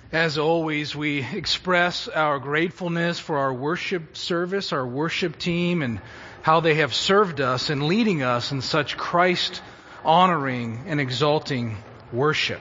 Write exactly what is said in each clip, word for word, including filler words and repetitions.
As always, we express our gratefulness for our worship service, our worship team, and how they have served us in leading us in such Christ-honoring and exalting worship.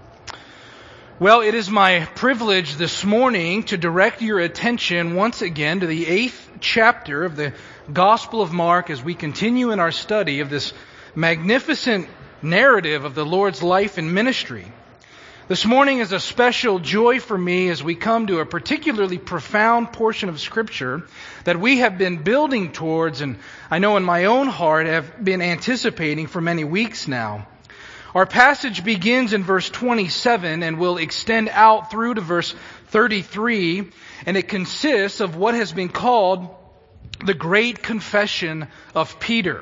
Well, it is my privilege this morning to direct your attention once again to the eighth chapter of the Gospel of Mark as we continue in our study of this magnificent narrative of the Lord's life and ministry. This morning is a special joy for me as we come to a particularly profound portion of Scripture that we have been building towards, and I know in my own heart have been anticipating for many weeks now. Our passage begins in verse twenty-seven and will extend out through to verse thirty-three, and it consists of what has been called the Great Confession of Peter.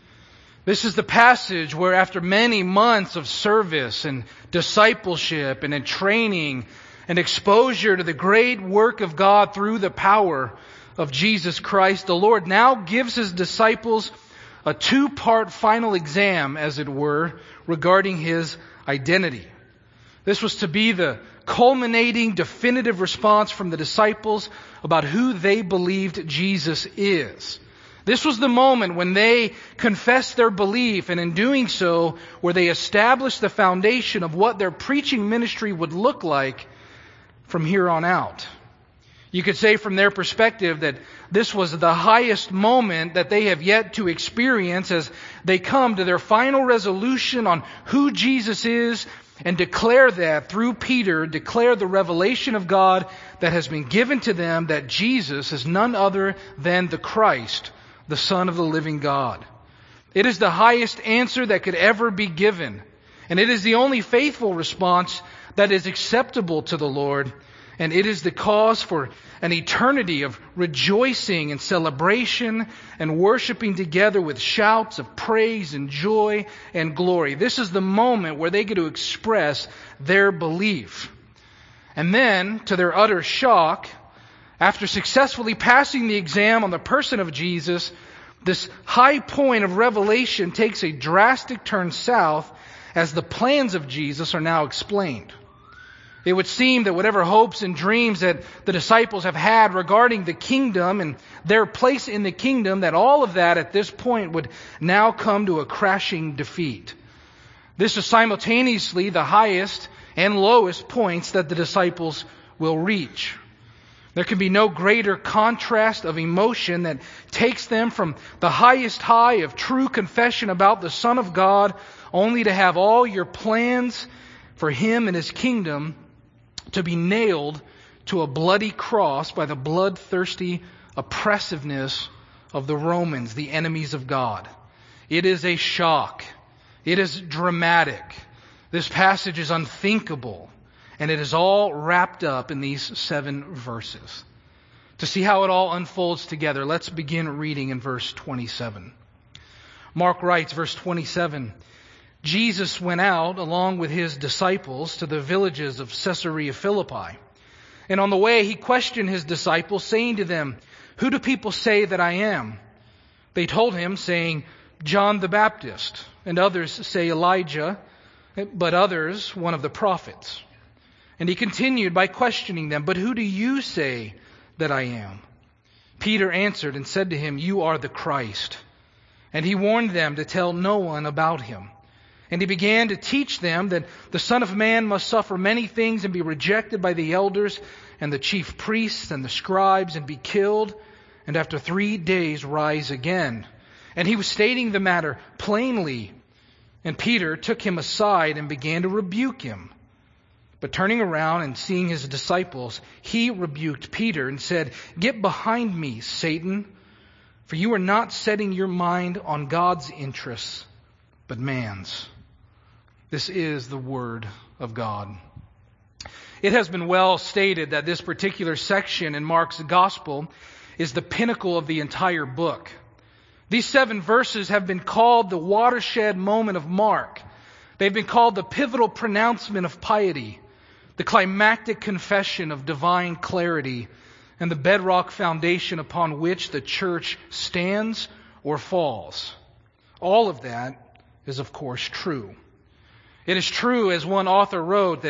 This is the passage where after many months of service and discipleship and in training and exposure to the great work of God through the power of Jesus Christ, the Lord now gives His disciples a two-part final exam, as it were, regarding His identity. This was to be the culminating, definitive response from the disciples about who they believed Jesus is. This was the moment when they confessed their belief, and in doing so, where they established the foundation of what their preaching ministry would look like from here on out. You could say from their perspective that this was the highest moment that they have yet to experience as they come to their final resolution on who Jesus is and declare that through Peter, declare the revelation of God that has been given to them that Jesus is none other than the Christ, the Son of the living God. It is the highest answer that could ever be given. And it is the only faithful response that is acceptable to the Lord. And it is the cause for an eternity of rejoicing and celebration and worshiping together with shouts of praise and joy and glory. This is the moment where they get to express their belief. And then, to their utter shock, after successfully passing the exam on the person of Jesus, this high point of revelation takes a drastic turn south as the plans of Jesus are now explained. It would seem that whatever hopes and dreams that the disciples have had regarding the kingdom and their place in the kingdom, that all of that at this point would now come to a crashing defeat. This is simultaneously the highest and lowest points that the disciples will reach. There can be no greater contrast of emotion that takes them from the highest high of true confession about the Son of God, only to have all your plans for Him and His kingdom to be nailed to a bloody cross by the bloodthirsty oppressiveness of the Romans, the enemies of God. It is a shock. It is dramatic. This passage is unthinkable. And it is all wrapped up in these seven verses. To see how it all unfolds together, let's begin reading in verse twenty-seven. Mark writes, verse twenty-seven, Jesus went out along with His disciples to the villages of Caesarea Philippi. And on the way He questioned His disciples, saying to them, "Who do people say that I am?" They told Him, saying, "John the Baptist, and others say Elijah, but others one of the prophets." And He continued by questioning them, "But who do you say that I am?" Peter answered and said to Him, "You are the Christ." And He warned them to tell no one about Him. And He began to teach them that the Son of Man must suffer many things and be rejected by the elders and the chief priests and the scribes and be killed, and after three days rise again. And He was stating the matter plainly. And Peter took Him aside and began to rebuke Him. But turning around and seeing His disciples, He rebuked Peter and said, "Get behind me, Satan, for you are not setting your mind on God's interests, but man's." This is the Word of God. It has been well stated that this particular section in Mark's Gospel is the pinnacle of the entire book. These seven verses have been called the watershed moment of Mark. They've been called the pivotal pronouncement of piety, the climactic confession of divine clarity, and the bedrock foundation upon which the church stands or falls. All of that is, of course, true. It is true, as one author wrote, that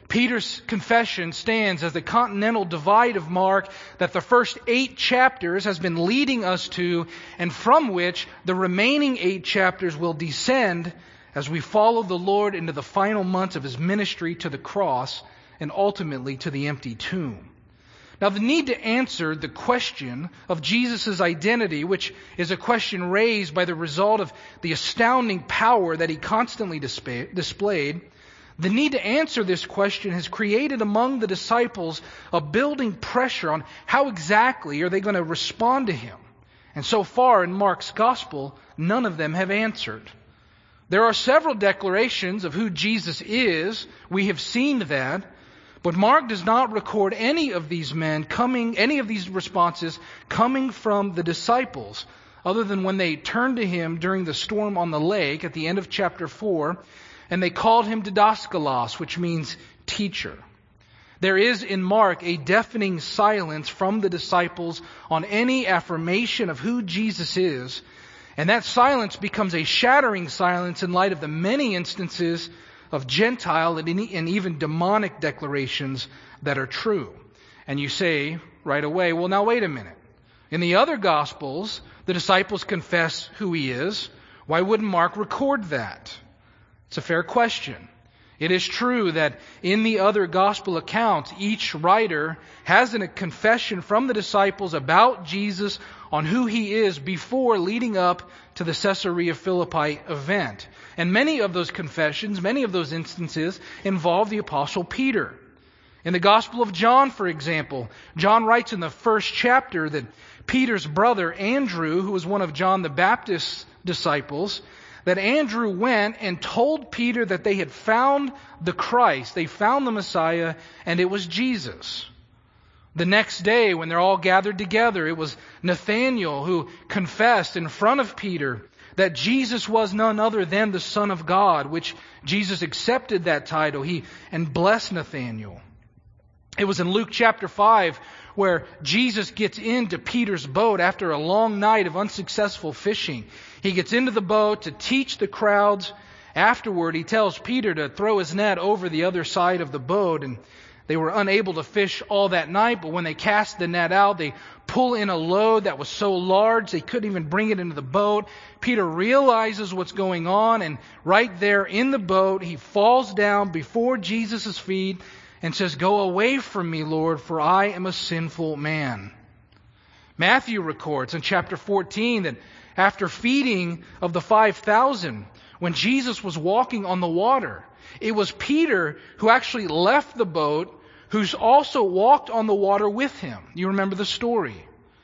Peter's confession stands as the continental divide of Mark that the first eight chapters has been leading us to, and from which the remaining eight chapters will descend as we follow the Lord into the final months of His ministry to the cross and ultimately to the empty tomb. Now, the need to answer the question of Jesus' identity, which is a question raised by the result of the astounding power that He constantly display, displayed, the need to answer this question has created among the disciples a building pressure on how exactly are they going to respond to Him. And so far in Mark's gospel, none of them have answered. There are several declarations of who Jesus is. We have seen that. But Mark does not record any of these men coming, any of these responses coming from the disciples, other than when they turned to Him during the storm on the lake at the end of chapter four, and they called Him didaskalos, which means teacher. There is in Mark a deafening silence from the disciples on any affirmation of who Jesus is, and that silence becomes a shattering silence in light of the many instances of Gentile and even demonic declarations that are true. And you say right away, well, now wait a minute. In the other Gospels, the disciples confess who He is. Why wouldn't Mark record that? It's a fair question. It is true that in the other Gospel accounts, each writer has a confession from the disciples about Jesus on who He is before leading up to the Caesarea Philippi event. And many of those confessions, many of those instances involve the Apostle Peter. In the Gospel of John, for example, John writes in the first chapter that Peter's brother Andrew, who was one of John the Baptist's disciples, that Andrew went and told Peter that they had found the Christ, they found the Messiah, and it was Jesus. The next day, when they're all gathered together, it was Nathanael who confessed in front of Peter that Jesus was none other than the Son of God, which Jesus accepted that title he and blessed Nathanael. It was in Luke chapter five where Jesus gets into Peter's boat after a long night of unsuccessful fishing. He gets into the boat to teach the crowds. Afterward, he tells Peter to throw his net over the other side of the boat, and they were unable to fish all that night, but when they cast the net out, they pull in a load that was so large they couldn't even bring it into the boat. Peter realizes what's going on, and right there in the boat, he falls down before Jesus' feet and says, "Go away from me, Lord, for I am a sinful man." Matthew records in chapter fourteen that after feeding of the five thousand, when Jesus was walking on the water, it was Peter who actually left the boat, who's also walked on the water with him. You remember the story.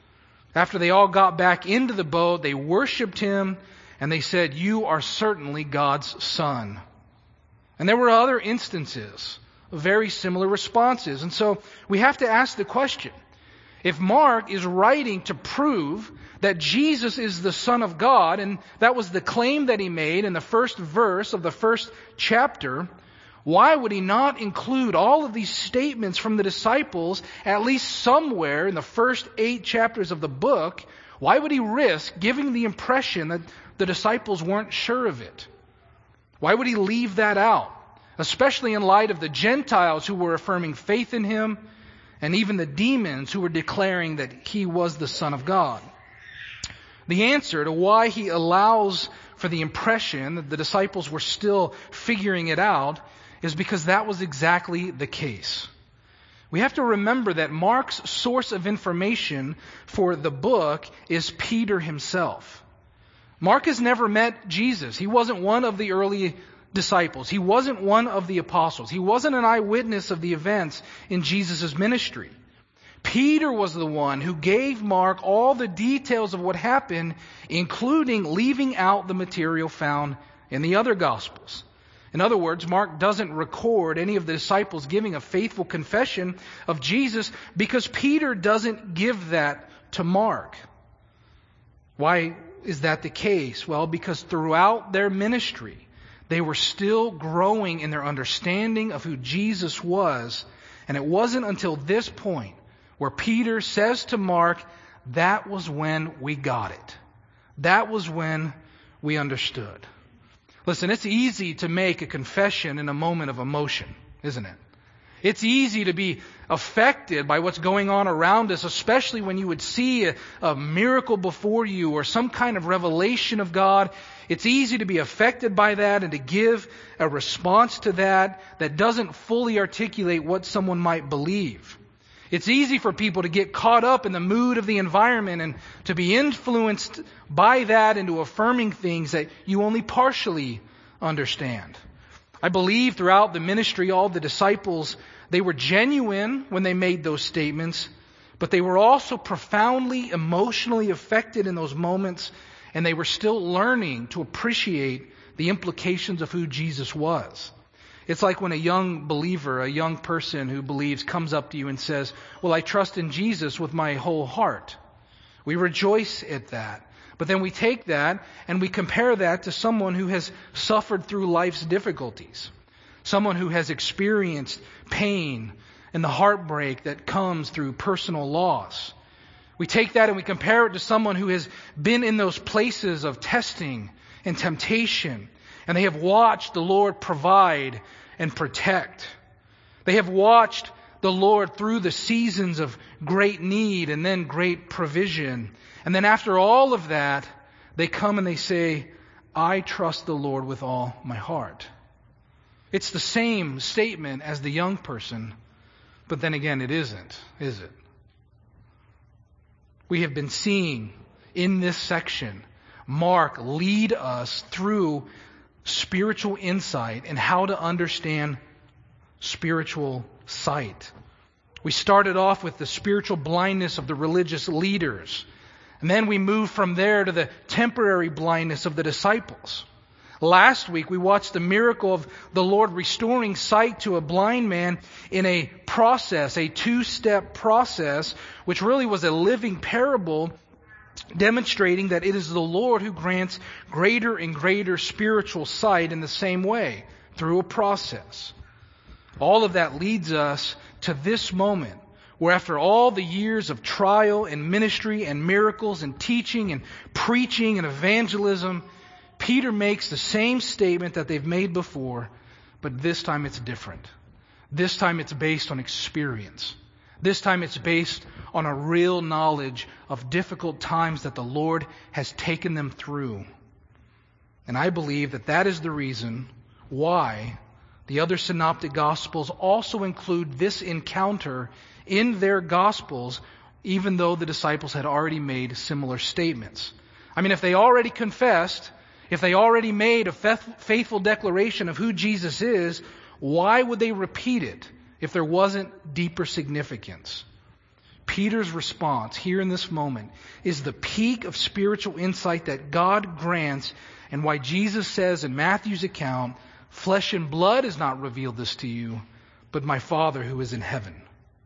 After they all got back into the boat, they worshiped Him, and they said, "You are certainly God's Son." And there were other instances of very similar responses. And so we have to ask the question, if Mark is writing to prove that Jesus is the Son of God, and that was the claim that he made in the first verse of the first chapter, why would he not include all of these statements from the disciples at least somewhere in the first eight chapters of the book? Why would he risk giving the impression that the disciples weren't sure of it? Why would he leave that out? Especially in light of the Gentiles who were affirming faith in him, and even the demons who were declaring that he was the Son of God. The answer to why he allows for the impression that the disciples were still figuring it out is because that was exactly the case. We have to remember that Mark's source of information for the book is Peter himself. Mark has never met Jesus. He wasn't one of the early disciples. He wasn't one of the apostles. He wasn't an eyewitness of the events in Jesus' ministry. Peter was the one who gave Mark all the details of what happened, including leaving out the material found in the other Gospels. In other words, Mark doesn't record any of the disciples giving a faithful confession of Jesus because Peter doesn't give that to Mark. Why is that the case? Well, because throughout their ministry, they were still growing in their understanding of who Jesus was. And it wasn't until this point where Peter says to Mark, that was when we got it. That was when we understood. Listen, it's easy to make a confession in a moment of emotion, isn't it? It's easy to be affected by what's going on around us, especially when you would see a, a miracle before you or some kind of revelation of God. It's easy to be affected by that and to give a response to that that doesn't fully articulate what someone might believe. It's easy for people to get caught up in the mood of the environment and to be influenced by that into affirming things that you only partially understand. I believe throughout the ministry, all the disciples, they were genuine when they made those statements, but they were also profoundly emotionally affected in those moments, and they were still learning to appreciate the implications of who Jesus was. It's like when a young believer, a young person who believes, comes up to you and says, "Well, I trust in Jesus with my whole heart." We rejoice at that. But then we take that and we compare that to someone who has suffered through life's difficulties. Someone who has experienced pain and the heartbreak that comes through personal loss. We take that and we compare it to someone who has been in those places of testing and temptation, and they have watched the Lord provide and protect. They have watched the Lord through the seasons of great need and then great provision. And then after all of that, they come and they say, "I trust the Lord with all my heart." It's the same statement as the young person, but then again, it isn't, is it? We have been seeing in this section Mark lead us through spiritual insight and how to understand spiritual sight. We started off with the spiritual blindness of the religious leaders, and then we moved from there to the temporary blindness of the disciples. Last week we watched the miracle of the Lord restoring sight to a blind man in a process, a two-step process, which really was a living parable demonstrating that it is the Lord who grants greater and greater spiritual sight in the same way, through a process. All of that leads us to this moment, where after all the years of trial and ministry and miracles and teaching and preaching and evangelism, Peter makes the same statement that they've made before, but this time it's different. This time it's based on experience. This time it's based on a real knowledge of difficult times that the Lord has taken them through. And I believe that that is the reason why the other synoptic gospels also include this encounter in their gospels, even though the disciples had already made similar statements. I mean, if they already confessed, if they already made a faithful declaration of who Jesus is, why would they repeat it if there wasn't deeper significance? Peter's response here in this moment is the peak of spiritual insight that God grants, and why Jesus says in Matthew's account, "Flesh and blood has not revealed this to you, but my Father who is in heaven."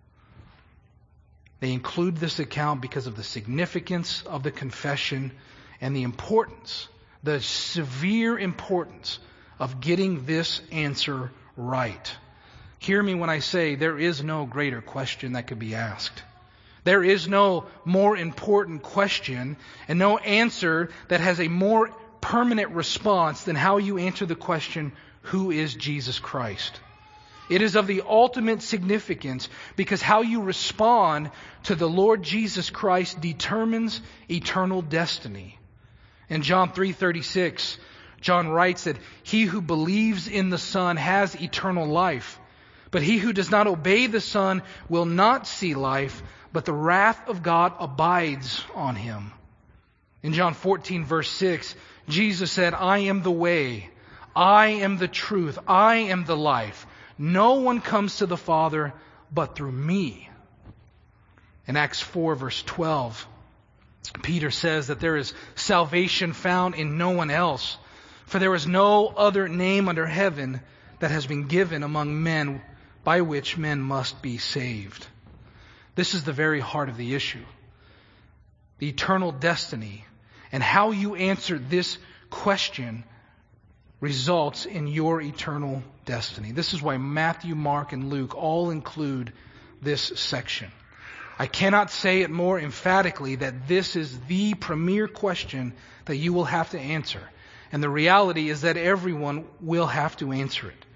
They include this account because of the significance of the confession and the importance, the severe importance of getting this answer right. Hear me when I say there is no greater question that could be asked. There is no more important question and no answer that has a more permanent response than how you answer the question, who is Jesus Christ? It is of the ultimate significance because how you respond to the Lord Jesus Christ determines eternal destiny. In John three thirty-six, John writes that he who believes in the Son has eternal life, but he who does not obey the Son will not see life, but the wrath of God abides on him. In John fourteen verse six, Jesus said, "I am the way, I am the truth, I am the life. No one comes to the Father but through me." In Acts four verse twelve, Peter says that there is salvation found in no one else, for there is no other name under heaven that has been given among men by which men must be saved. This is the very heart of the issue. The eternal destiny and how you answer this question results in your eternal destiny. This is why Matthew, Mark, and Luke all include this section. I cannot say it more emphatically that this is the premier question that you will have to answer. And the reality is that everyone will have to answer it.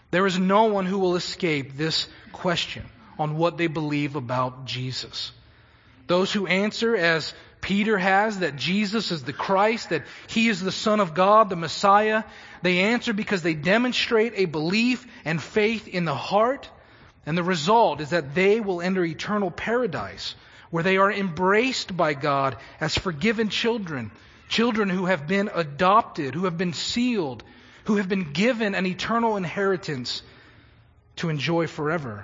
There is no one who will escape this question on what they believe about Jesus. Those who answer as Peter has, that Jesus is the Christ, that He is the Son of God, the Messiah, they answer because they demonstrate a belief and faith in the heart, and the result is that they will enter eternal paradise, where they are embraced by God as forgiven children, children who have been adopted, who have been sealed, who have been given an eternal inheritance to enjoy forever.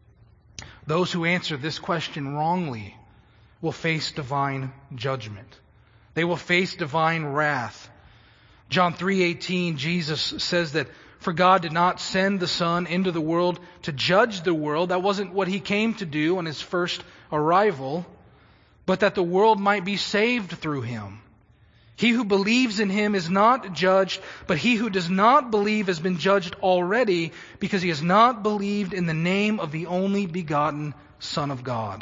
Those who answer this question wrongly will face divine judgment. They will face divine wrath. John three eighteen, Jesus says that for God did not send the Son into the world to judge the world. That wasn't what He came to do on His first arrival, but that the world might be saved through Him. He who believes in Him is not judged, but he who does not believe has been judged already, because he has not believed in the name of the only begotten Son of God.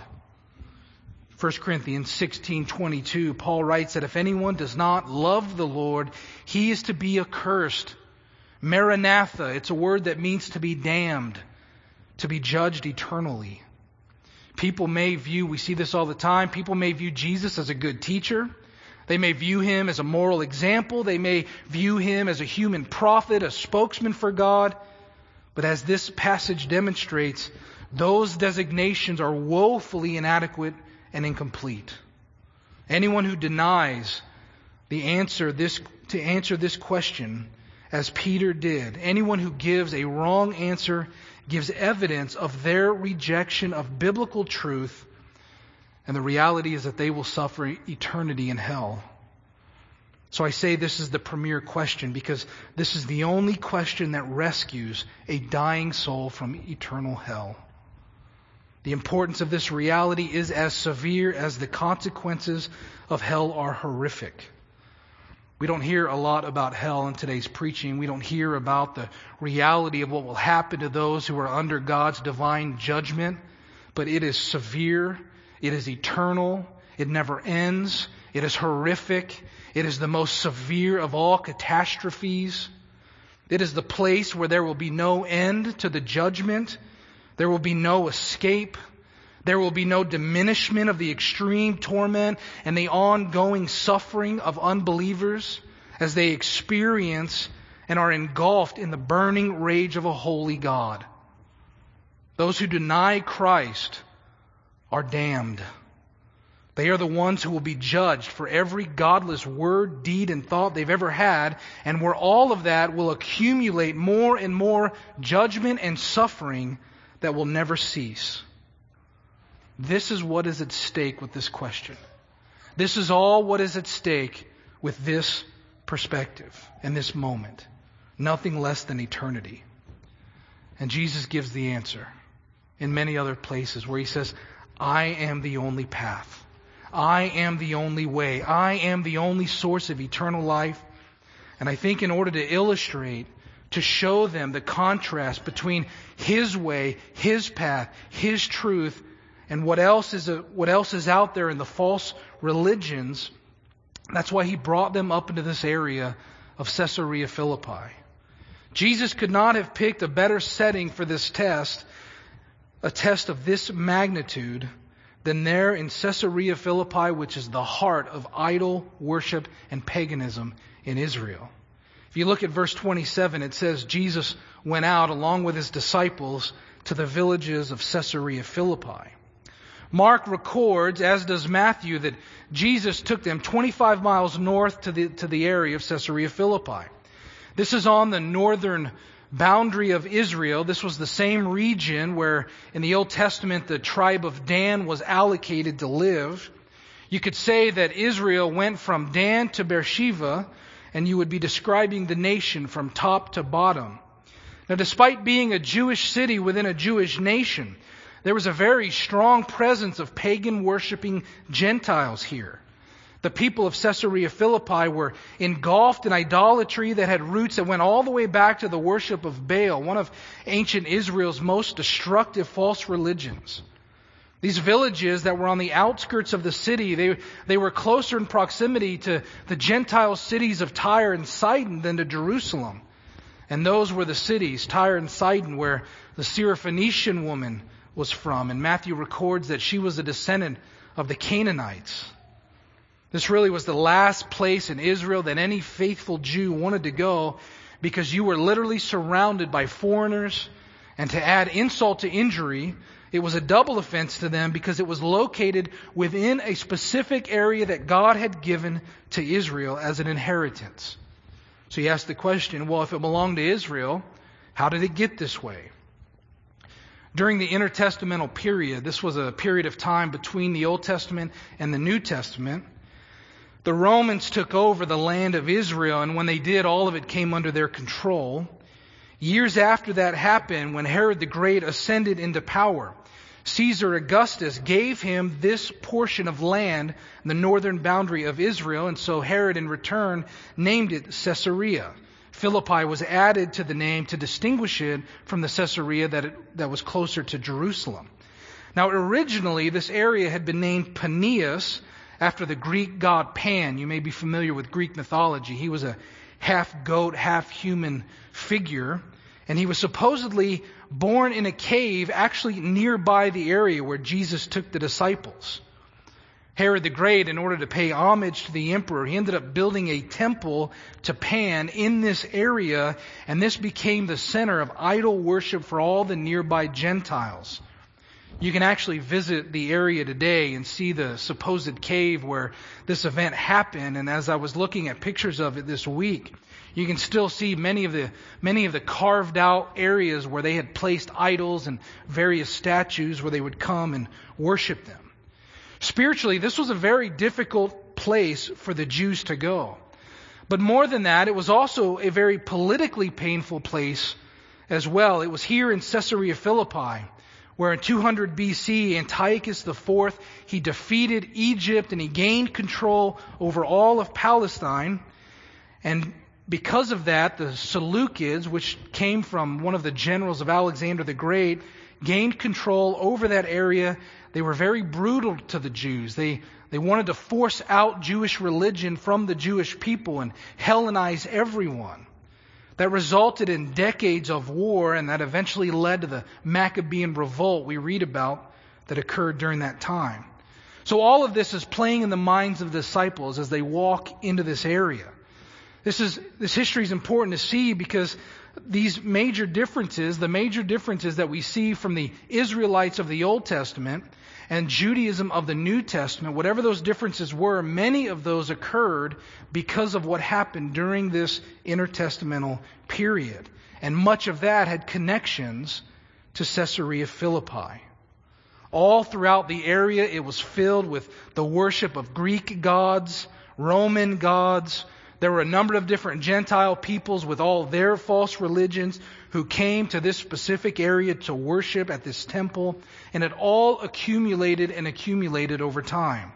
First Corinthians sixteen twenty-two, Paul writes that if anyone does not love the Lord, he is to be accursed. Maranatha, it's a word that means to be damned, to be judged eternally. People may view, we see this all the time, people may view Jesus as a good teacher. They may view Him as a moral example. They may view Him as a human prophet, a spokesman for God. But as this passage demonstrates, those designations are woefully inadequate and incomplete. Anyone who denies the answer this to answer this question, as Peter did, anyone who gives a wrong answer gives evidence of their rejection of biblical truth. And the reality is that they will suffer eternity in hell. So I say this is the premier question because this is the only question that rescues a dying soul from eternal hell. The importance of this reality is as severe as the consequences of hell are horrific. We don't hear a lot about hell in today's preaching. We don't hear about the reality of what will happen to those who are under God's divine judgment. But it is severe. It is eternal. It never ends. It is horrific. It is the most severe of all catastrophes. It is the place where there will be no end to the judgment. There will be no escape. There will be no diminishment of the extreme torment and the ongoing suffering of unbelievers as they experience and are engulfed in the burning rage of a holy God. Those who deny Christ are damned. They are the ones who will be judged for every godless word, deed, and thought they've ever had, and where all of that will accumulate more and more judgment and suffering that will never cease. This is what is at stake with this question. This is all what is at stake with this perspective and this moment. Nothing less than eternity. And Jesus gives the answer in many other places where He says, I am the only path. I am the only way. I am the only source of eternal life. And I think in order to illustrate, to show them the contrast between His way, His path, His truth, and what else is a, what else is out there in the false religions, that's why He brought them up into this area of Caesarea Philippi. Jesus could not have picked a better setting for this test, a test of this magnitude, than there in Caesarea Philippi, which is the heart of idol worship and paganism in Israel. If you look at verse twenty-seven, it says Jesus went out along with His disciples to the villages of Caesarea Philippi. Mark records, as does Matthew, that Jesus took them twenty-five miles north to the, to the area of Caesarea Philippi. This is on the northern boundary of Israel. This was the same region where in the Old Testament the tribe of Dan was allocated to live. You could say that Israel went from Dan to Beersheba, and you would be describing the nation from top to bottom. Now, despite being a Jewish city within a Jewish nation, there was a very strong presence of pagan worshiping Gentiles here. The people of Caesarea Philippi were engulfed in idolatry that had roots that went all the way back to the worship of Baal, one of ancient Israel's most destructive false religions. These villages that were on the outskirts of the city, they, they were closer in proximity to the Gentile cities of Tyre and Sidon than to Jerusalem. And those were the cities, Tyre and Sidon, where the Syrophoenician woman was from. And Matthew records that she was a descendant of the Canaanites. This really was the last place in Israel that any faithful Jew wanted to go, because you were literally surrounded by foreigners. And to add insult to injury, it was a double offense to them because it was located within a specific area that God had given to Israel as an inheritance. So you ask the question, well, if it belonged to Israel, how did it get this way? During the intertestamental period, this was a period of time between the Old Testament and the New Testament, the Romans took over the land of Israel, and when they did, all of it came under their control. Years after that happened, when Herod the Great ascended into power, Caesar Augustus gave him this portion of land, the northern boundary of Israel, and so Herod in return named it Caesarea. Philippi was added to the name to distinguish it from the Caesarea that, it, that was closer to Jerusalem. Now originally this area had been named Paneas after the Greek god Pan. You may be familiar with Greek mythology. He was a half goat, half human figure, and he was supposedly born in a cave actually nearby the area where Jesus took the disciples. Herod the Great, in order to pay homage to the emperor, he ended up building a temple to Pan in this area, and this became the center of idol worship for all the nearby Gentiles. You can actually visit the area today and see the supposed cave where this event happened. And as I was looking at pictures of it this week, you can still see many of the many of the carved out areas where they had placed idols and various statues where they would come and worship them. Spiritually, this was a very difficult place for the Jews to go. But more than that, it was also a very politically painful place as well. It was here in Caesarea Philippi, where in two hundred B C, Antiochus the fourth, he defeated Egypt and he gained control over all of Palestine. And because of that, the Seleucids, which came from one of the generals of Alexander the Great, gained control over that area. They were very brutal to the Jews. They, they wanted to force out Jewish religion from the Jewish people and Hellenize everyone. That resulted in decades of war, and that eventually led to the Maccabean revolt we read about that occurred during that time. So all of this is playing in the minds of the disciples as they walk into this area. This is this history is important to see because these major differences, the major differences that we see from the Israelites of the Old Testament and Judaism of the New Testament, whatever those differences were, many of those occurred because of what happened during this intertestamental period. And much of that had connections to Caesarea Philippi. All throughout the area, it was filled with the worship of Greek gods, Roman gods. There were a number of different Gentile peoples with all their false religions who came to this specific area to worship at this temple, and it all accumulated and accumulated over time.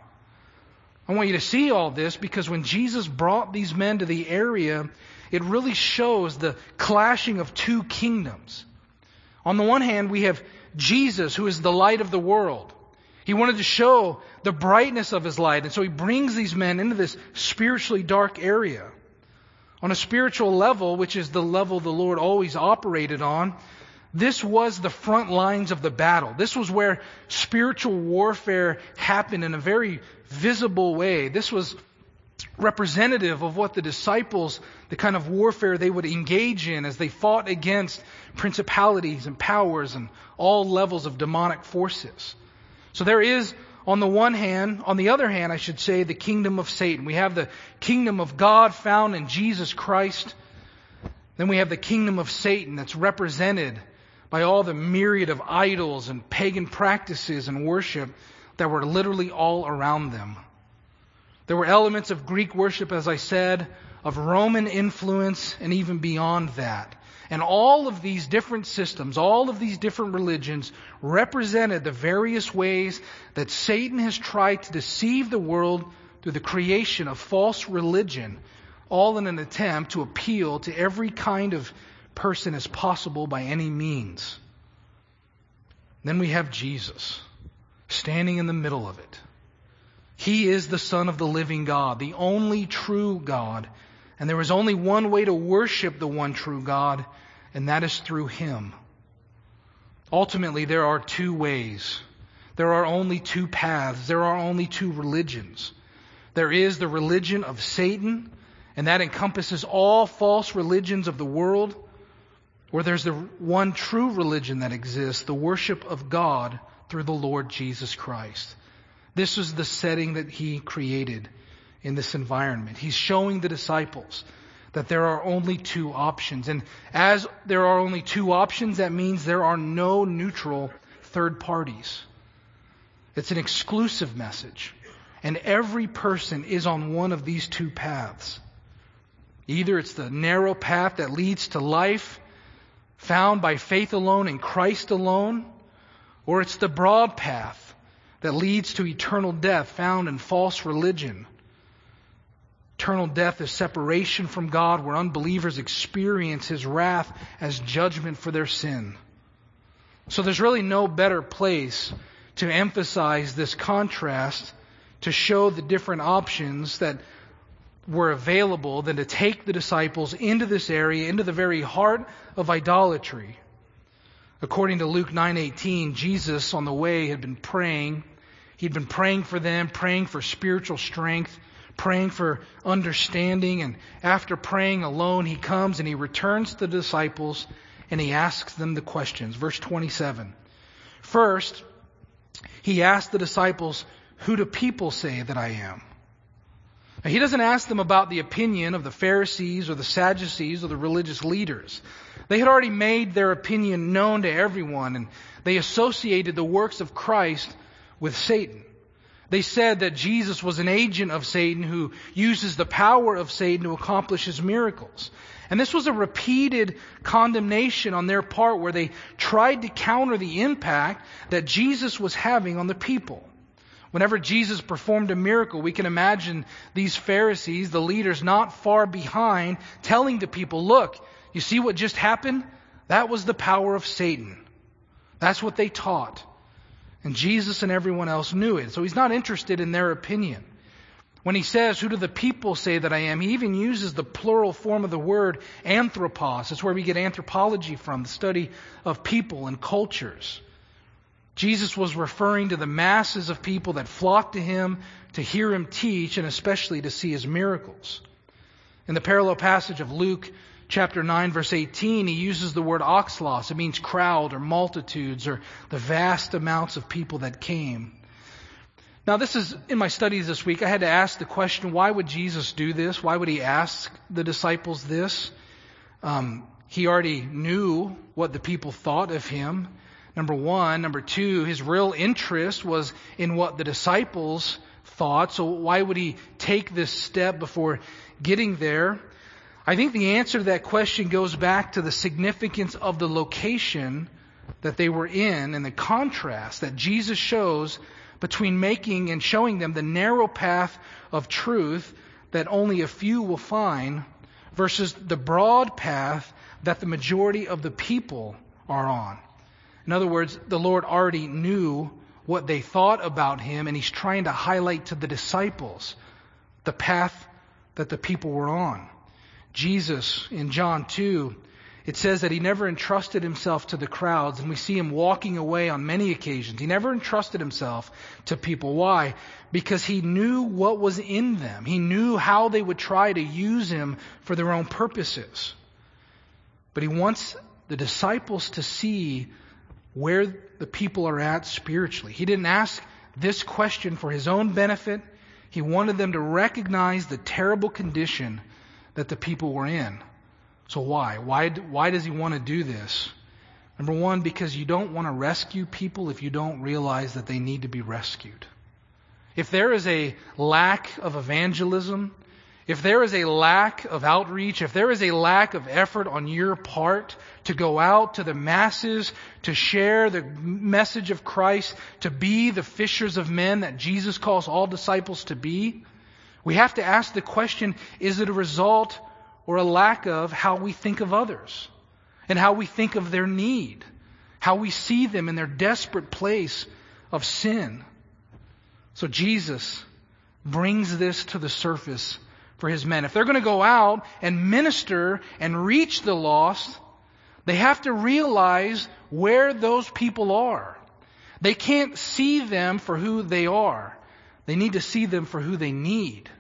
I want you to see all this because when Jesus brought these men to the area, it really shows the clashing of two kingdoms. On the one hand, we have Jesus, who is the light of the world. He wanted to show the brightness of His light. And so He brings these men into this spiritually dark area. On a spiritual level, which is the level the Lord always operated on, this was the front lines of the battle. This was where spiritual warfare happened in a very visible way. This was representative of what the disciples, the kind of warfare they would engage in as they fought against principalities and powers and all levels of demonic forces. So there is, on the one hand, on the other hand, I should say, the kingdom of Satan. We have the kingdom of God found in Jesus Christ. Then we have the kingdom of Satan that's represented by all the myriad of idols and pagan practices and worship that were literally all around them. There were elements of Greek worship, as I said, of Roman influence, and even beyond that. And all of these different systems, all of these different religions represented the various ways that Satan has tried to deceive the world through the creation of false religion, all in an attempt to appeal to every kind of person as possible by any means. Then we have Jesus standing in the middle of it. He is the Son of the living God, the only true God, And there is only one way to worship the one true God, and that is through Him. Ultimately, there are two ways. There are only two paths. There are only two religions. There is the religion of Satan, and that encompasses all false religions of the world. Or there's the one true religion that exists, the worship of God through the Lord Jesus Christ. This is the setting that He created in this environment. He's showing the disciples that there are only two options. And as there are only two options, that means there are no neutral third parties. It's an exclusive message. And every person is on one of these two paths. Either it's the narrow path that leads to life, found by faith alone in Christ alone, or it's the broad path that leads to eternal death, found in false religion. Eternal death is separation from God, where unbelievers experience His wrath as judgment for their sin. So there's really no better place to emphasize this contrast, to show the different options that were available, than to take the disciples into this area, into the very heart of idolatry. According to Luke nine eighteen, Jesus on the way had been praying. He'd been praying for them, praying for spiritual strength, praying for understanding. And after praying alone, He comes and He returns to the disciples and He asks them the questions. Verse twenty-seven. First, He asked the disciples, "Who do people say that I am?" Now, He doesn't ask them about the opinion of the Pharisees or the Sadducees or the religious leaders. They had already made their opinion known to everyone, and they associated the works of Christ with Satan. They said that Jesus was an agent of Satan who uses the power of Satan to accomplish his miracles. And this was a repeated condemnation on their part, where they tried to counter the impact that Jesus was having on the people. Whenever Jesus performed a miracle, we can imagine these Pharisees, the leaders, not far behind, telling the people, "Look, you see what just happened? That was the power of Satan." That's what they taught. And Jesus and everyone else knew it. So He's not interested in their opinion. When He says, "Who do the people say that I am?" He even uses the plural form of the word anthropos. It's where we get anthropology from, the study of people and cultures. Jesus was referring to the masses of people that flocked to Him to hear Him teach, and especially to see His miracles. In the parallel passage of Luke chapter nine, verse eighteen, He uses the word oxlos. It means crowd or multitudes, or the vast amounts of people that came. Now, this is, in my studies this week, I had to ask the question, why would Jesus do this? Why would He ask the disciples this? Um, he already knew what the people thought of Him. Number one. Number two, His real interest was in what the disciples thought. So why would He take this step before getting there? I think the answer to that question goes back to the significance of the location that they were in, and the contrast that Jesus shows between making and showing them the narrow path of truth that only a few will find, versus the broad path that the majority of the people are on. In other words, the Lord already knew what they thought about Him, and He's trying to highlight to the disciples the path that the people were on. Jesus, in John two, it says that He never entrusted Himself to the crowds, and we see Him walking away on many occasions. He never entrusted Himself to people. Why? Because He knew what was in them. He knew how they would try to use Him for their own purposes. But He wants the disciples to see where the people are at spiritually. He didn't ask this question for His own benefit. He wanted them to recognize the terrible condition that the people were in. So why? Why, why does He want to do this? Number one, because you don't want to rescue people if you don't realize that they need to be rescued. If there is a lack of evangelism, if there is a lack of outreach, if there is a lack of effort on your part to go out to the masses, to share the message of Christ, to be the fishers of men that Jesus calls all disciples to be, we have to ask the question, is it a result or a lack of how we think of others and how we think of their need, how we see them in their desperate place of sin? So Jesus brings this to the surface for his men. If they're going to go out and minister and reach the lost, they have to realize where those people are. They can't see them for who they are. They need to see them for who they need.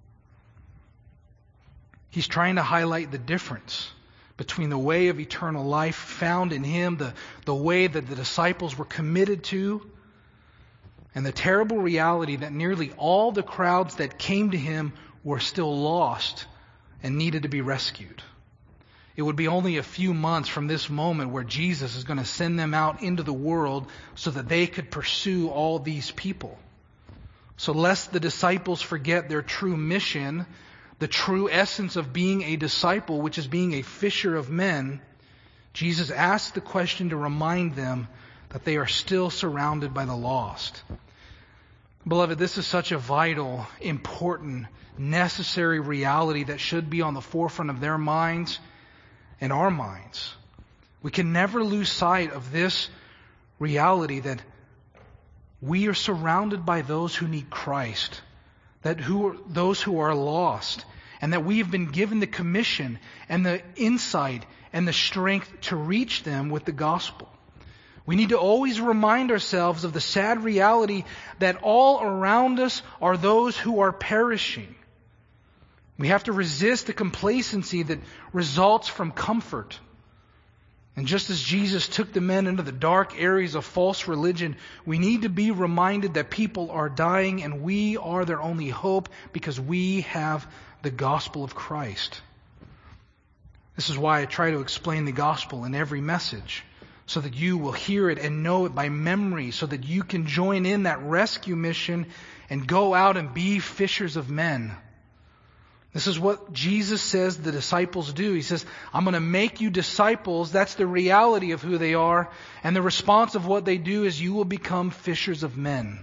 He's trying to highlight the difference between the way of eternal life found in him, the, the way that the disciples were committed to, and the terrible reality that nearly all the crowds that came to him were still lost and needed to be rescued. It would be only a few months from this moment where Jesus is going to send them out into the world so that they could pursue all these people. So lest the disciples forget their true mission, the true essence of being a disciple, which is being a fisher of men, Jesus asked the question to remind them that they are still surrounded by the lost. Beloved, this is such a vital, important, necessary reality that should be on the forefront of their minds and our minds. We can never lose sight of this reality that we are surrounded by those who need Christ, that who are, those who are lost, and that we have been given the commission and the insight and the strength to reach them with the gospel. We need to always remind ourselves of the sad reality that all around us are those who are perishing. We have to resist the complacency that results from comfort. And just as Jesus took the men into the dark areas of false religion, we need to be reminded that people are dying and we are their only hope because we have the gospel of Christ. This is why I try to explain the gospel in every message, so that you will hear it and know it by memory, so that you can join in that rescue mission and go out and be fishers of men. This is what Jesus says the disciples do. He says, I'm going to make you disciples. That's the reality of who they are. And the response of what they do is you will become fishers of men.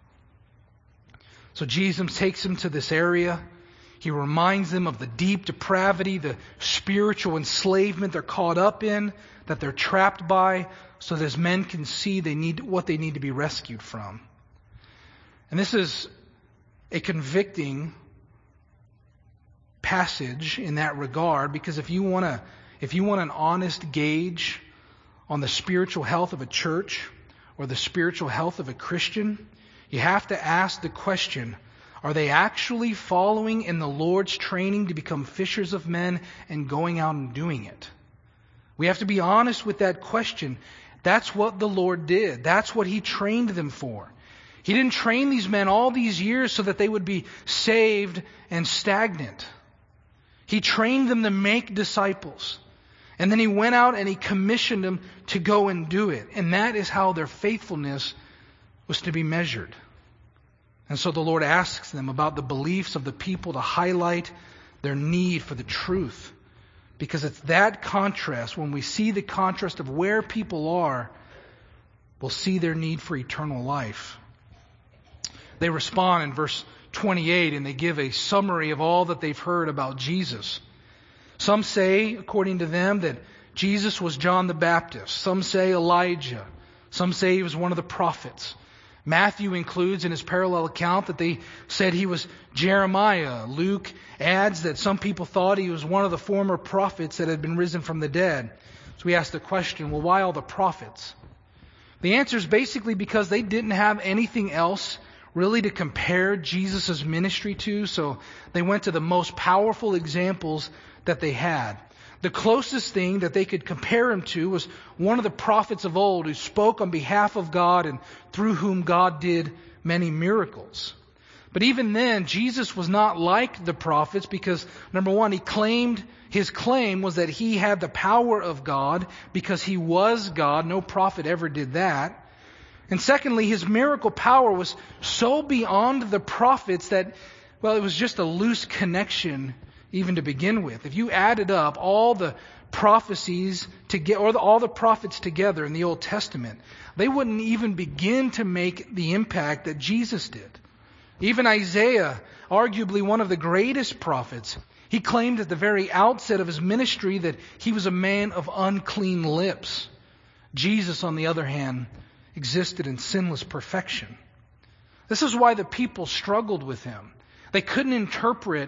So Jesus takes them to this area. He reminds them of the deep depravity, the spiritual enslavement they're caught up in, that they're trapped by, so that as men can see they need what they need to be rescued from. And this is a convicting passage in that regard, because if you want to, if you want an honest gauge on the spiritual health of a church or the spiritual health of a Christian, you have to ask the question, are they actually following in the Lord's training to become fishers of men and going out and doing it? We have to be honest with that question. That's what the Lord did. That's what He trained them for. He didn't train these men all these years so that they would be saved and stagnant. He trained them to make disciples. And then He went out and He commissioned them to go and do it. And that is how their faithfulness was to be measured. And so the Lord asks them about the beliefs of the people to highlight their need for the truth. Because it's that contrast, when we see the contrast of where people are, we'll see their need for eternal life. They respond in verse twenty-eight, and they give a summary of all that they've heard about Jesus. Some say, according to them, that Jesus was John the Baptist. Some say Elijah. Some say He was one of the prophets. Matthew includes in his parallel account that they said He was Jeremiah. Luke adds that some people thought He was one of the former prophets that had been risen from the dead. So we ask the question, well, why all the prophets? The answer is basically because they didn't have anything else really to compare Jesus' ministry to, so they went to the most powerful examples that they had. The closest thing that they could compare Him to was one of the prophets of old who spoke on behalf of God and through whom God did many miracles. But even then, Jesus was not like the prophets because, number one, He claimed, His claim was that He had the power of God because He was God. No prophet ever did that. And secondly, His miracle power was so beyond the prophets that, well, it was just a loose connection even to begin with. If you added up all the prophecies to get, or the, all the prophets together in the Old Testament, they wouldn't even begin to make the impact that Jesus did. Even Isaiah, arguably one of the greatest prophets, he claimed at the very outset of his ministry that he was a man of unclean lips. Jesus, on the other hand, existed in sinless perfection. This is why the people struggled with Him. They couldn't interpret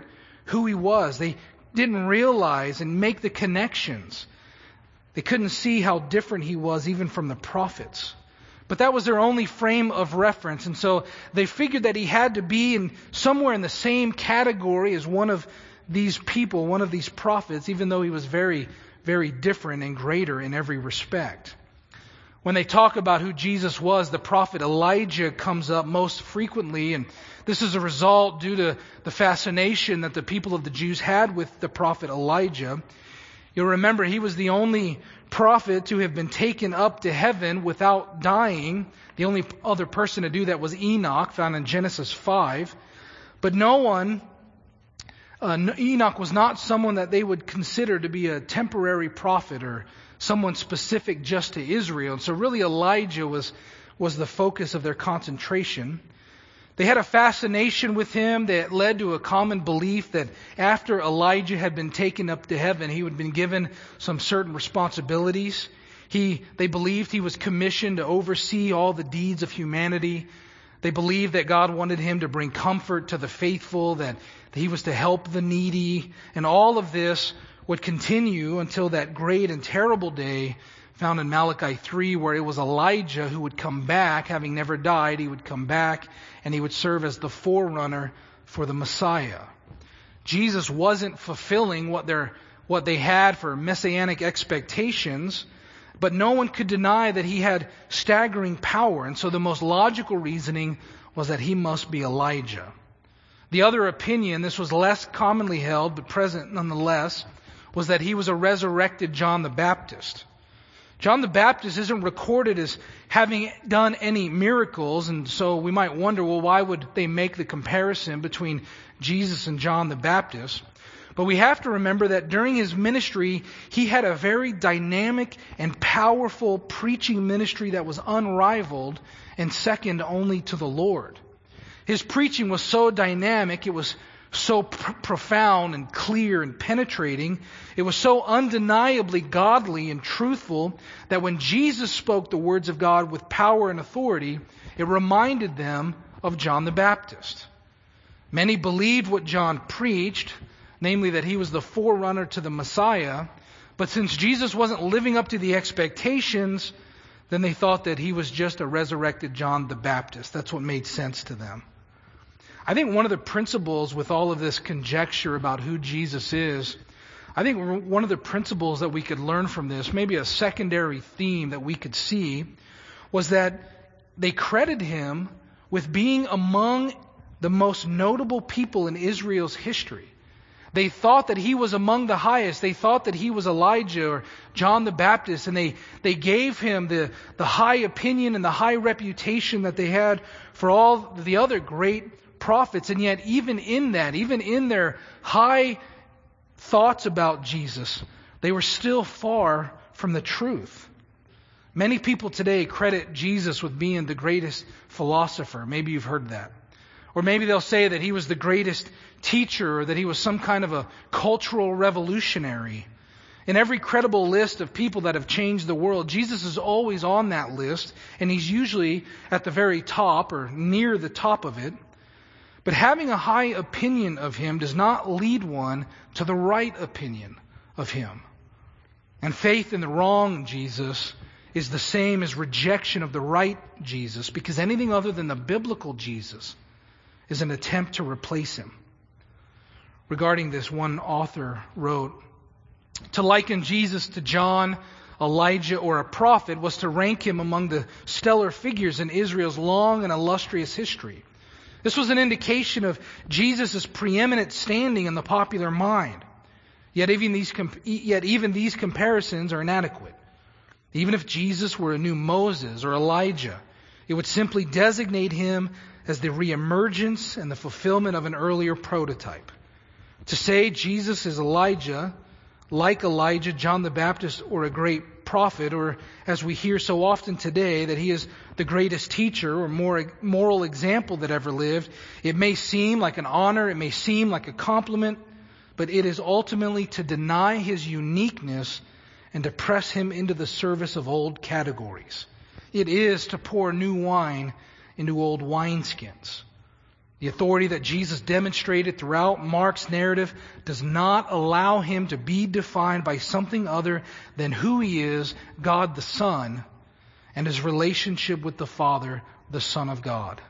who he was. They didn't realize and make the connections. They couldn't see how different he was even from the prophets. But that was their only frame of reference. And so they figured that he had to be in somewhere in the same category as one of these people, one of these prophets, even though he was very, very different and greater in every respect. When they talk about who Jesus was, the prophet Elijah comes up most frequently, and this is a result due to the fascination that the people of the Jews had with the prophet Elijah. You'll remember he was the only prophet to have been taken up to heaven without dying. The only other person to do that was Enoch, found in Genesis five. But no one, uh, Enoch was not someone that they would consider to be a temporary prophet or someone specific just to Israel. And so really Elijah was, was the focus of their concentration. They had a fascination with him that led to a common belief that after Elijah had been taken up to heaven, he would have been given some certain responsibilities. He, they believed he was commissioned to oversee all the deeds of humanity. They believed that God wanted him to bring comfort to the faithful, that he was to help the needy, and all of this would continue until that great and terrible day found in Malachi three, where it was Elijah who would come back, having never died. He would come back and he would serve as the forerunner for the Messiah. Jesus wasn't fulfilling what their what they had for messianic expectations, but no one could deny that he had staggering power. And so the most logical reasoning was that he must be Elijah. The other opinion, this was less commonly held, but present nonetheless, was that he was a resurrected John the Baptist. John the Baptist isn't recorded as having done any miracles, and so we might wonder, well, why would they make the comparison between Jesus and John the Baptist? But we have to remember that during his ministry, he had a very dynamic and powerful preaching ministry that was unrivaled and second only to the Lord. His preaching was so dynamic, it was so pr- profound and clear and penetrating. It was so undeniably godly and truthful that when Jesus spoke the words of God with power and authority, it reminded them of John the Baptist. Many believed what John preached, namely that he was the forerunner to the Messiah, but since Jesus wasn't living up to the expectations, then they thought that he was just a resurrected John the Baptist. That's what made sense to them. I think one of the principles with all of this conjecture about who Jesus is, I think one of the principles that we could learn from this, maybe a secondary theme that we could see, was that they credit him with being among the most notable people in Israel's history. They thought that he was among the highest. They thought that he was Elijah or John the Baptist, and they, they gave him the, the high opinion and the high reputation that they had for all the other great prophets. And yet even in that, even in their high thoughts about Jesus, they were still far from the truth. Many people today credit Jesus with being the greatest philosopher. Maybe you've heard that. Or maybe they'll say that he was the greatest teacher, or that he was some kind of a cultural revolutionary. In every credible list of people that have changed the world, Jesus is always on that list, and he's usually at the very top or near the top of it. But having a high opinion of him does not lead one to the right opinion of him. And faith in the wrong Jesus is the same as rejection of the right Jesus, because anything other than the biblical Jesus is an attempt to replace him. Regarding this, one author wrote, "To liken Jesus to John, Elijah, or a prophet was to rank him among the stellar figures in Israel's long and illustrious history. This was an indication of Jesus' preeminent standing in the popular mind. Yet even these comp- yet even these comparisons are inadequate. Even if Jesus were a new Moses or Elijah, it would simply designate him as the reemergence and the fulfillment of an earlier prototype. To say Jesus is Elijah, like Elijah, John the Baptist, or a great prophet, or as we hear so often today, that he is the greatest teacher or more moral example that ever lived, it may seem like an honor, it may seem like a compliment, but it is ultimately to deny his uniqueness and to press him into the service of old categories. It is to pour new wine into old wineskins. The authority that Jesus demonstrated throughout Mark's narrative does not allow him to be defined by something other than who he is, God the Son, and his relationship with the Father, the Son of God.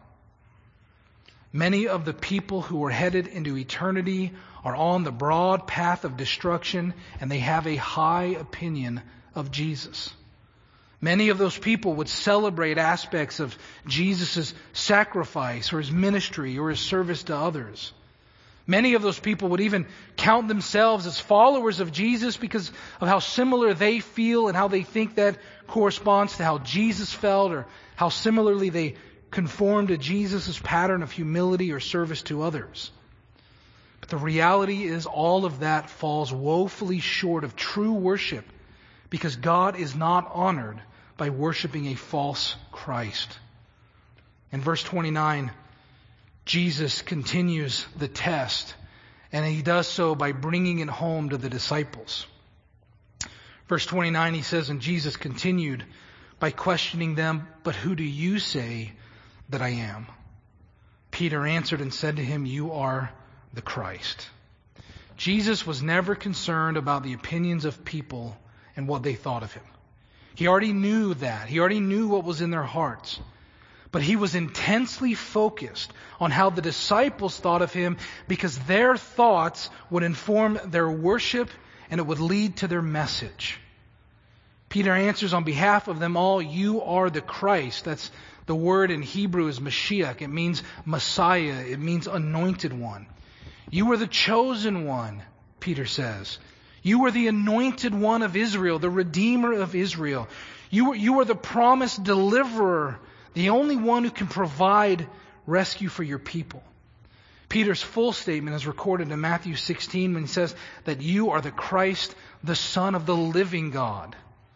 Many of the people who are headed into eternity are on the broad path of destruction, and they have a high opinion of Jesus. Many of those people would celebrate aspects of Jesus' sacrifice or his ministry or his service to others. Many of those people would even count themselves as followers of Jesus because of how similar they feel and how they think that corresponds to how Jesus felt, or how similarly they conform to Jesus' pattern of humility or service to others. But the reality is all of that falls woefully short of true worship, because God is not honored by worshiping a false Christ. In verse twenty-nine, Jesus continues the test, and he does so by bringing it home to the disciples. Verse twenty-nine, he says, and Jesus continued by questioning them, but who do you say that I am? Peter answered and said to him, you are the Christ. Jesus was never concerned about the opinions of people and what they thought of him. He already knew that. He already knew what was in their hearts. But he was intensely focused on how the disciples thought of him, because their thoughts would inform their worship and it would lead to their message. Peter answers on behalf of them all, you are the Christ. That's the word in Hebrew is Mashiach. It means Messiah. It means anointed one. You are the chosen one, Peter says. You are the anointed one of Israel, the Redeemer of Israel. You are, you are the promised deliverer, the only one who can provide rescue for your people. Peter's full statement is recorded in Matthew sixteen when he says that you are the Christ, the Son of the living God.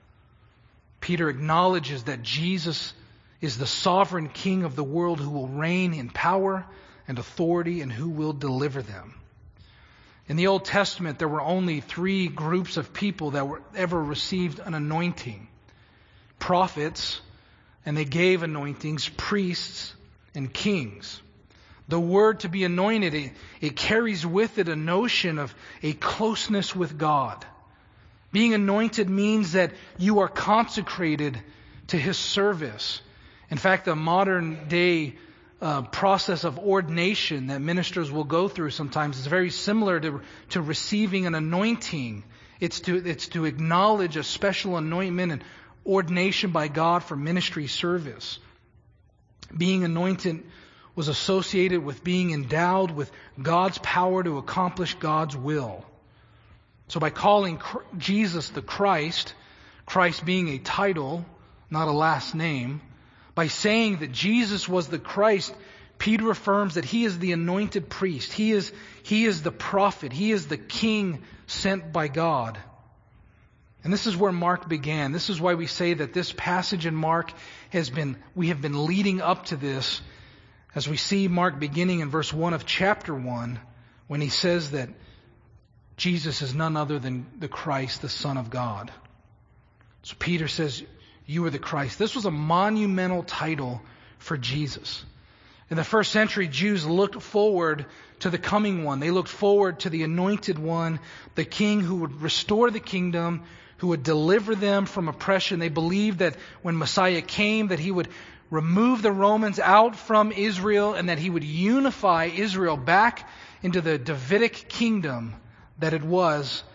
Peter acknowledges that Jesus is the sovereign King of the world who will reign in power and authority and who will deliver them. In the Old Testament, there were only three groups of people that were ever received an anointing. Prophets, and they gave anointings, priests, and kings. The word to be anointed, it, it carries with it a notion of a closeness with God. Being anointed means that you are consecrated to His service. In fact, the modern day Uh, process of ordination that ministers will go through sometimes is very similar to, to receiving an anointing. It's to, it's to acknowledge a special anointment and ordination by God for ministry service. Being anointed was associated with being endowed with God's power to accomplish God's will. So by calling Jesus the Christ, Christ being a title, not a last name, by saying that Jesus was the Christ, Peter affirms that He is the anointed priest. He is, he is the prophet. He is the king sent by God. And this is where Mark began. This is why we say that this passage in Mark has been, we have been leading up to this, as we see Mark beginning in verse one of chapter one, when he says that Jesus is none other than the Christ, the Son of God. So Peter says, you are the Christ. This was a monumental title for Jesus. In the first century, Jews looked forward to the coming one. They looked forward to the anointed one, the king who would restore the kingdom, who would deliver them from oppression. They believed that when Messiah came, that He would remove the Romans out from Israel and that He would unify Israel back into the Davidic kingdom that it was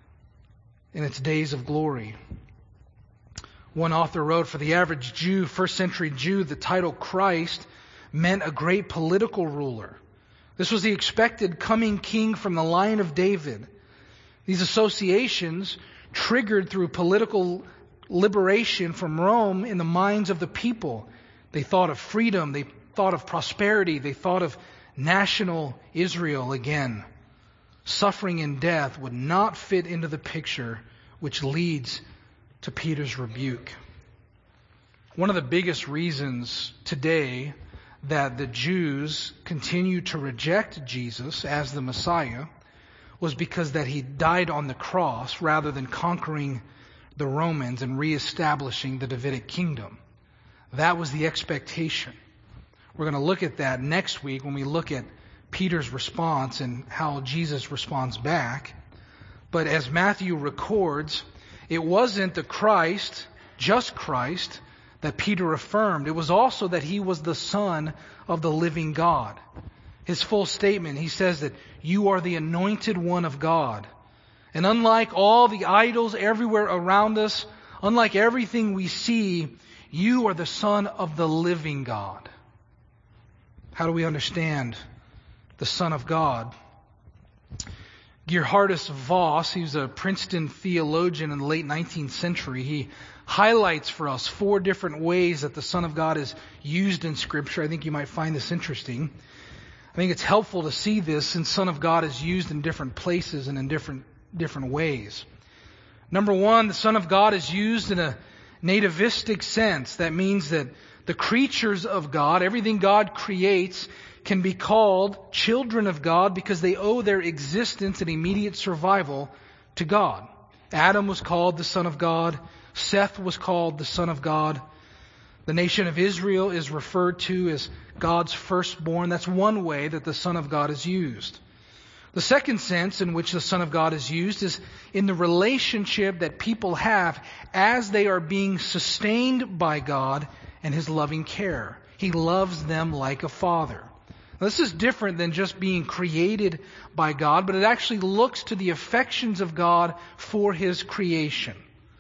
in its days of glory. One author wrote, for the average Jew, first century Jew, the title Christ meant a great political ruler. This was the expected coming king from the line of David. These associations triggered through political liberation from Rome in the minds of the people. They thought of freedom, they thought of prosperity, they thought of national Israel again. Suffering and death would not fit into the picture, which leads to Peter's rebuke. One of the biggest reasons today that the Jews continue to reject Jesus as the Messiah was because that He died on the cross rather than conquering the Romans and reestablishing the Davidic kingdom. That was the expectation. We're going to look at that next week when we look at Peter's response and how Jesus responds back. But as Matthew records, it wasn't the Christ, just Christ, that Peter affirmed. It was also that he was the Son of the living God. His full statement, he says that you are the anointed one of God. And unlike all the idols everywhere around us, unlike everything we see, you are the Son of the living God. How do we understand the Son of God? Geerhardus Voss, he was a Princeton theologian in the late nineteenth century. He highlights for us four different ways that the Son of God is used in Scripture. I think you might find this interesting. I think it's helpful to see this since Son of God is used in different places and in different different ways. Number one, the Son of God is used in a nativistic sense. That means that the creatures of God, everything God creates, can be called children of God because they owe their existence and immediate survival to God. Adam was called the Son of God. Seth was called the Son of God. The nation of Israel is referred to as God's firstborn. That's one way that the Son of God is used. The second sense in which the Son of God is used is in the relationship that people have as they are being sustained by God and His loving care. He loves them like a father. Now, this is different than just being created by God, but it actually looks to the affections of God for His creation.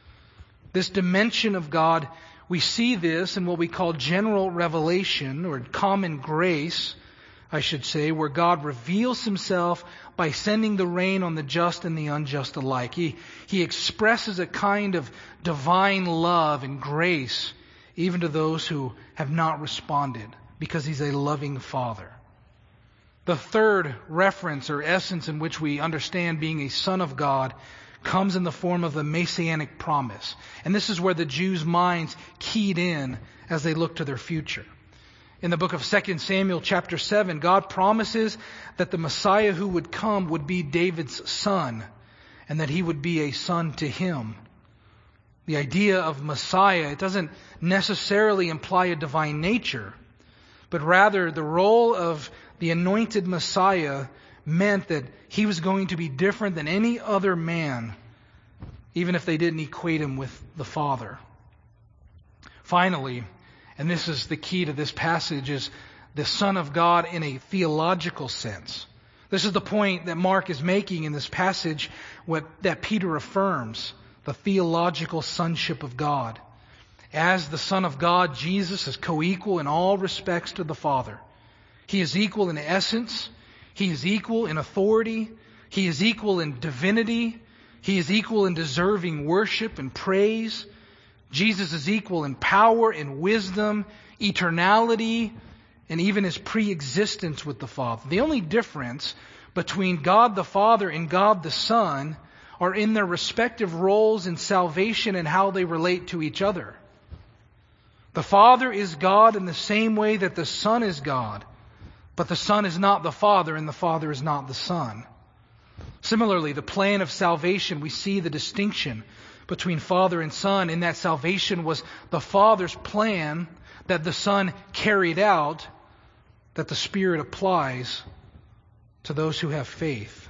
This dimension of God, we see this in what we call general revelation, or common grace, I should say, where God reveals Himself by sending the rain on the just and the unjust alike. He, he expresses a kind of divine love and grace even to those who have not responded, because He's a loving Father. The third reference or essence in which we understand being a Son of God comes in the form of the Messianic promise. And this is where the Jews' minds keyed in as they look to their future. In the book of Second Samuel chapter seven, God promises that the Messiah who would come would be David's son, and that He would be a son to him. The idea of Messiah, it doesn't necessarily imply a divine nature, but rather the role of the anointed Messiah meant that He was going to be different than any other man, even if they didn't equate Him with the Father. Finally, and this is the key to this passage, is the Son of God in a theological sense. This is the point that Mark is making in this passage, what, that Peter affirms, the theological sonship of God. As the Son of God, Jesus is co-equal in all respects to the Father. He is equal in essence. He is equal in authority. He is equal in divinity. He is equal in deserving worship and praise. Jesus is equal in power and wisdom, eternality, and even His pre-existence with the Father. The only difference between God the Father and God the Son are in their respective roles in salvation and how they relate to each other. The Father is God in the same way that the Son is God, but the Son is not the Father and the Father is not the Son. Similarly, the plan of salvation, we see the distinction between Father and Son in that salvation was the Father's plan that the Son carried out, that the Spirit applies to those who have faith.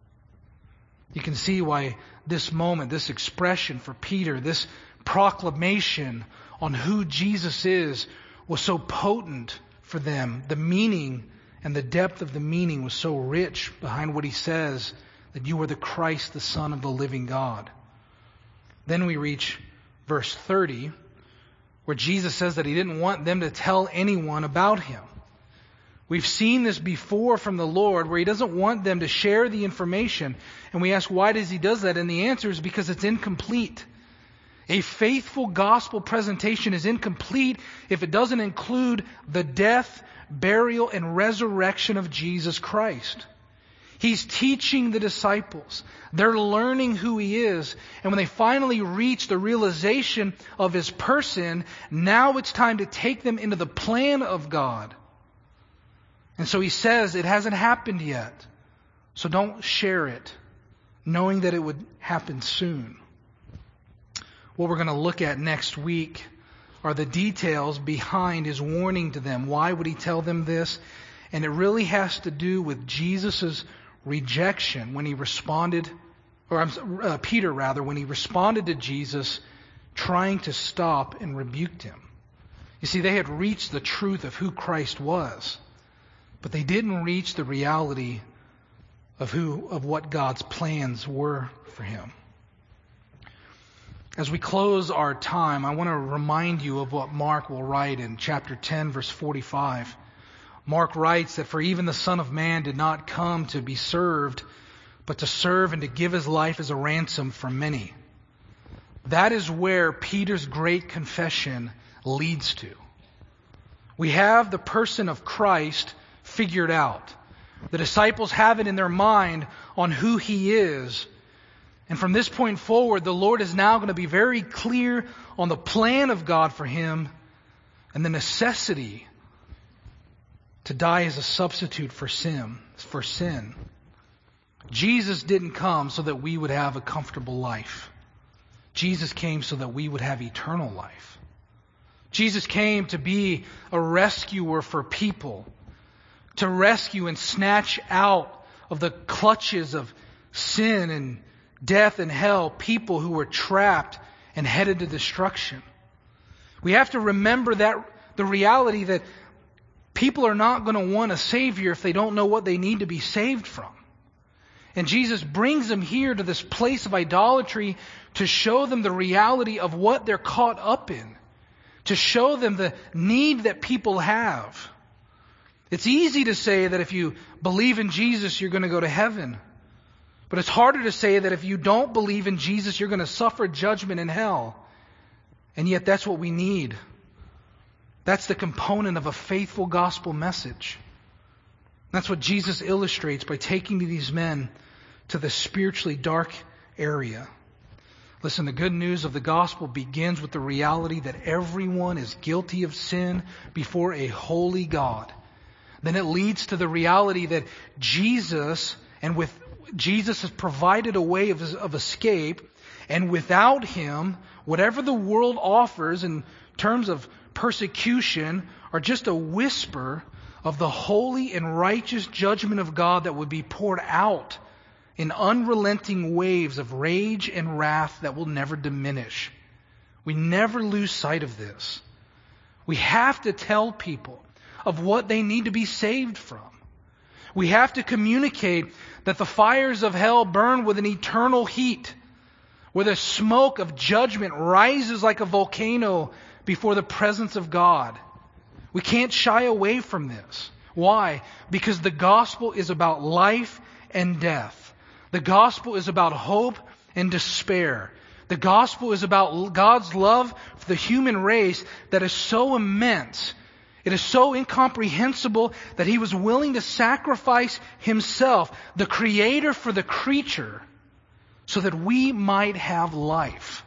You can see why this moment, this expression for Peter, this proclamation on who Jesus is was so potent for them. The meaning and the depth of the meaning was so rich behind what He says, that you are the Christ, the Son of the living God. Then we reach verse thirty, where Jesus says that He didn't want them to tell anyone about Him. We've seen this before from the Lord, where He doesn't want them to share the information. And we ask, why does He do that? And the answer is because it's incomplete. A faithful gospel presentation is incomplete if it doesn't include the death, burial, and resurrection of Jesus Christ. He's teaching the disciples. They're learning who He is. And when they finally reach the realization of His person, now it's time to take them into the plan of God. And so He says it hasn't happened yet. So don't share it, knowing that it would happen soon. What we're going to look at next week are the details behind his warning to them. Why would he tell them this? And it really has to do with Jesus' rejection when he responded, or uh, Peter rather, when he responded to Jesus trying to stop and rebuked him. You see, they had reached the truth of who Christ was, but they didn't reach the reality of who, of what God's plans were for him. As we close our time, I want to remind you of what Mark will write in chapter ten, verse forty-five. Mark writes that for even the Son of Man did not come to be served, but to serve and to give his life as a ransom for many. That is where Peter's great confession leads to. We have the person of Christ figured out. The disciples have it in their mind on who he is. And from this point forward, the Lord is now going to be very clear on the plan of God for him and the necessity to die as a substitute for sin. For sin. Jesus didn't come so that we would have a comfortable life. Jesus came so that we would have eternal life. Jesus came to be a rescuer for people, to rescue and snatch out of the clutches of sin and death and hell people who were trapped and headed to destruction. We have to remember that the reality that people are not going to want a Savior if they don't know what they need to be saved from. And Jesus brings them here to this place of idolatry to show them the reality of what they're caught up in, to show them the need that people have. It's easy to say that if you believe in Jesus, you're going to go to heaven. But it's harder to say that if you don't believe in Jesus, you're going to suffer judgment in hell. And yet that's what we need. That's the component of a faithful gospel message. That's what Jesus illustrates by taking these men to the spiritually dark area. Listen, the good news of the gospel begins with the reality that everyone is guilty of sin before a holy God. Then it leads to the reality that Jesus, and with Jesus has provided a way of, of escape, and without Him, whatever the world offers in terms of persecution are just a whisper of the holy and righteous judgment of God that would be poured out in unrelenting waves of rage and wrath that will never diminish. We never lose sight of this. We have to tell people of what they need to be saved from. We have to communicate that the fires of hell burn with an eternal heat, where the smoke of judgment rises like a volcano before the presence of God. We can't shy away from this. Why? Because the gospel is about life and death. The gospel is about hope and despair. The gospel is about God's love for the human race that is so immense. It is so incomprehensible that He was willing to sacrifice Himself, the Creator for the creature, so that we might have life.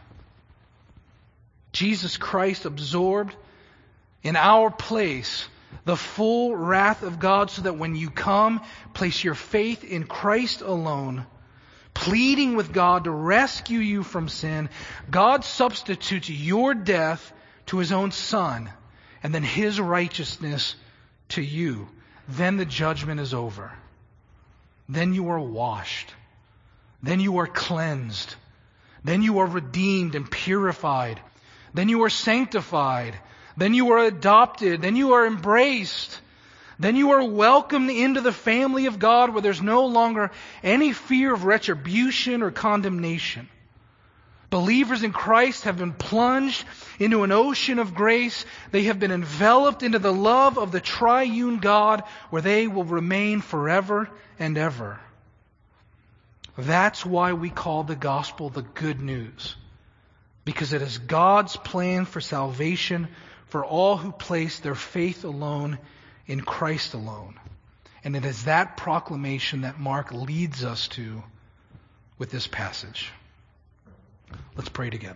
Jesus Christ absorbed in our place the full wrath of God, so that when you come, place your faith in Christ alone, pleading with God to rescue you from sin, God substitutes your death to His own Son, and then His righteousness to you. Then the judgment is over. Then you are washed. Then you are cleansed. Then you are redeemed and purified. Then you are sanctified. Then you are adopted. Then you are embraced. Then you are welcomed into the family of God, where there's no longer any fear of retribution or condemnation. Believers in Christ have been plunged into an ocean of grace. They have been enveloped into the love of the triune God, where they will remain forever and ever. That's why we call the gospel the good news. Because it is God's plan for salvation for all who place their faith alone in Christ alone. And it is that proclamation that Mark leads us to with this passage. Let's pray together.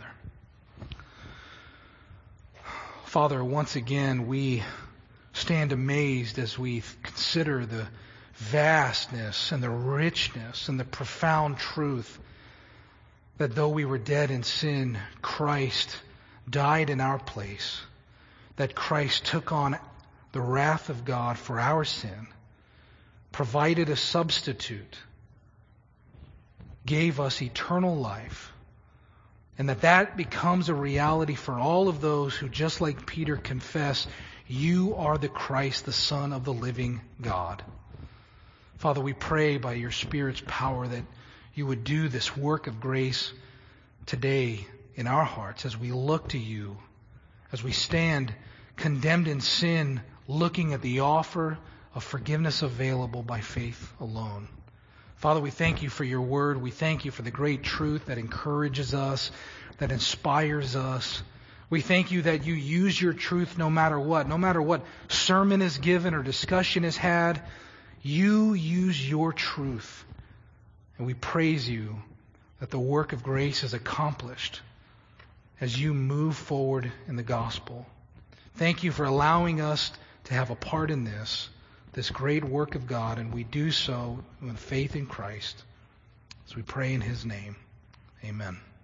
Father, once again, we stand amazed as we consider the vastness and the richness and the profound truth that though we were dead in sin, Christ died in our place, that Christ took on the wrath of God for our sin, provided a substitute, gave us eternal life, and that that becomes a reality for all of those who, just like Peter, confess, you are the Christ, the Son of the living God. Father, we pray by your Spirit's power that you would do this work of grace today in our hearts as we look to you, as we stand condemned in sin, looking at the offer of forgiveness available by faith alone. Father, we thank you for your word. We thank you for the great truth that encourages us, that inspires us. We thank you that you use your truth no matter what. No matter what sermon is given or discussion is had, you use your truth. And we praise you that the work of grace is accomplished as you move forward in the gospel. Thank you for allowing us to have a part in this, this great work of God, and we do so with faith in Christ. As we pray in his name, amen.